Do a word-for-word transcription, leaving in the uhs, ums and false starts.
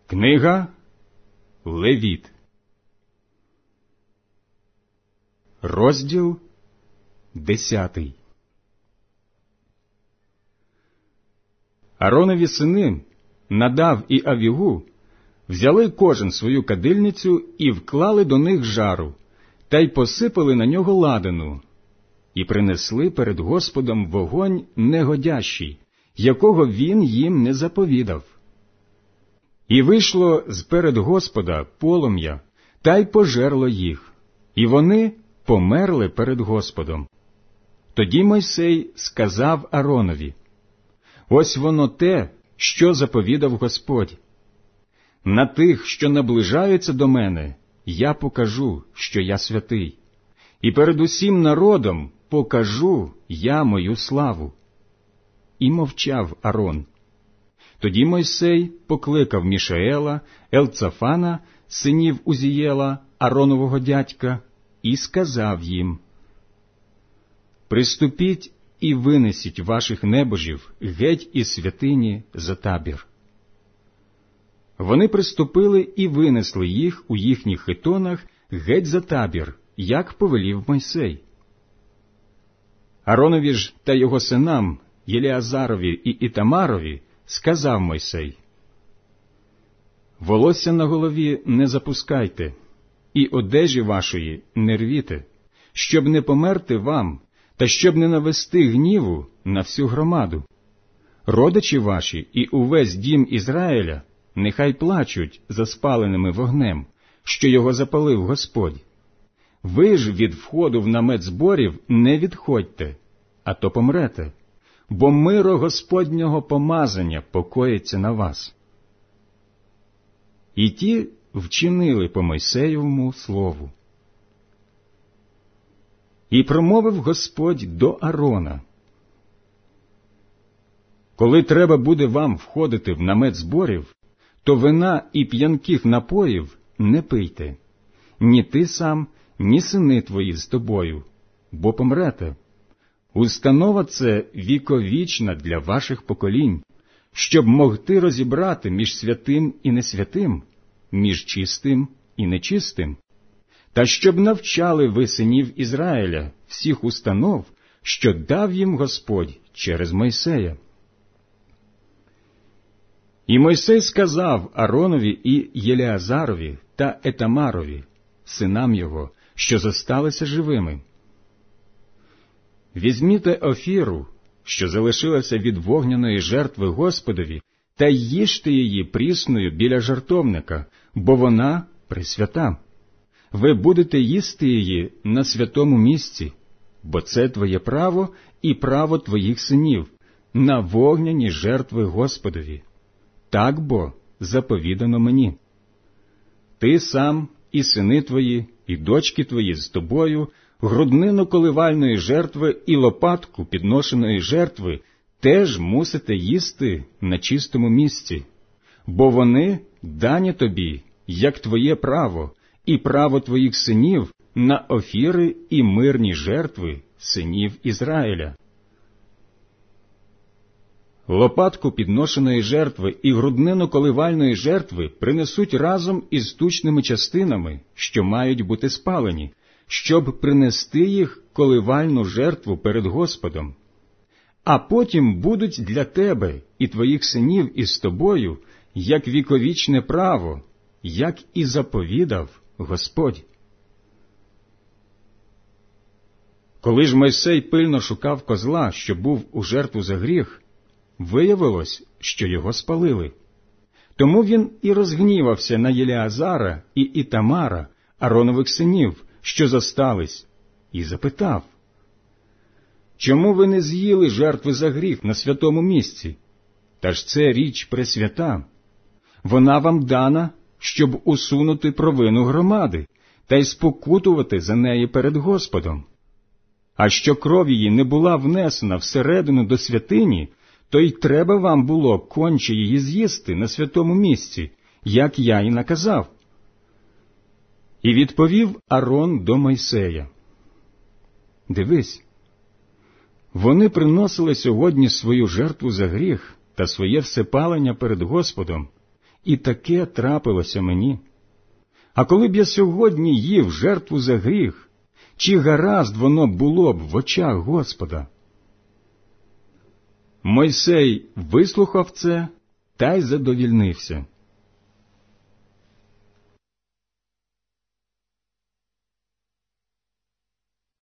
Книга Левіт, розділ десятий. Ааронові сини Надав і Авігу взяли кожен свою кадильницю і вклали до них жару, та й посипали на нього ладану, і принесли перед Господом вогонь негодящий, якого він їм не заповідав. І вийшло з-перед Господа полум'я, та й пожерло їх, і вони померли перед Господом. Тоді Мойсей сказав Ааронові: «Ось воно те, що заповідав Господь. На тих, що наближаються до мене, я покажу, що я святий, і перед усім народом покажу я мою славу». І мовчав Аарон. Тоді Мойсей покликав Мішаела, Елцафана, синів Узієла, Ааронового дядька, і сказав їм: «Приступіть і винесіть ваших небожів геть із святині за табір». Вони приступили і винесли їх у їхніх хитонах геть за табір, як повелів Мойсей. Ааронові ж та його синам, Єлеазарові і Ітамарові, сказав Мойсей: «Волосся на голові не запускайте, і одежі вашої не рвіте, щоб не померти вам, та щоб не навести гніву на всю громаду. Родичі ваші і увесь дім Ізраїля нехай плачуть за спаленими вогнем, що його запалив Господь. Ви ж від входу в намет зборів не відходьте, а то помрете, бо миро Господнього помазання покоїться на вас». І ті вчинили по Мойсеєвому слову. І промовив Господь до Аарона: «Коли треба буде вам входити в намет зборів, то вина і п'янких напоїв не пийте, ні ти сам, ні сини твої з тобою, бо помрете. Установа це віковічна для ваших поколінь, щоб могти розібрати між святим і несвятим, між чистим і нечистим, та щоб навчали ви синів Ізраїля всіх установ, що дав їм Господь через Мойсея». І Мойсей сказав Ааронові і Єлеазарові та Етамарові, синам його, що зосталися живими: «Візьміте офіру, що залишилася від вогняної жертви Господові, та їжте її прісною біля жертовника, бо вона пресвята. Ви будете їсти її на святому місці, бо це твоє право і право твоїх синів, на вогняні жертви Господові. Так бо заповідано мені. Ти сам, і сини твої, і дочки твої з тобою, груднину коливальної жертви і лопатку підношеної жертви теж мусите їсти на чистому місці, бо вони дані тобі, як твоє право, і право твоїх синів на офіри і мирні жертви синів Ізраїля». Лопатку підношеної жертви і груднину коливальної жертви принесуть разом із тучними частинами, що мають бути спалені, щоб принести їх коливальну жертву перед Господом. А потім будуть для тебе і твоїх синів із тобою, як віковічне право, як і заповідав Господь. Коли ж Мойсей пильно шукав козла, що був у жертву за гріх, виявилось, що його спалили. Тому він і розгнівався на Єлеазара і Ітамара, Ааронових синів, що зостались, і запитав: «Чому ви не з'їли жертви за гріх на святому місці? Та ж це річ пресвята. Вона вам дана, щоб усунути провину громади та й спокутувати за неї перед Господом. А що кров її не була внесена всередину до святині, то й треба вам було конче її з'їсти на святому місці, як я й наказав». І відповів Аарон до Мойсея: «Дивись, вони приносили сьогодні свою жертву за гріх та своє всепалення перед Господом, і таке трапилося мені. А коли б я сьогодні їв жертву за гріх, чи гаразд воно було б в очах Господа? Мойсей вислухав це та й задовільнився.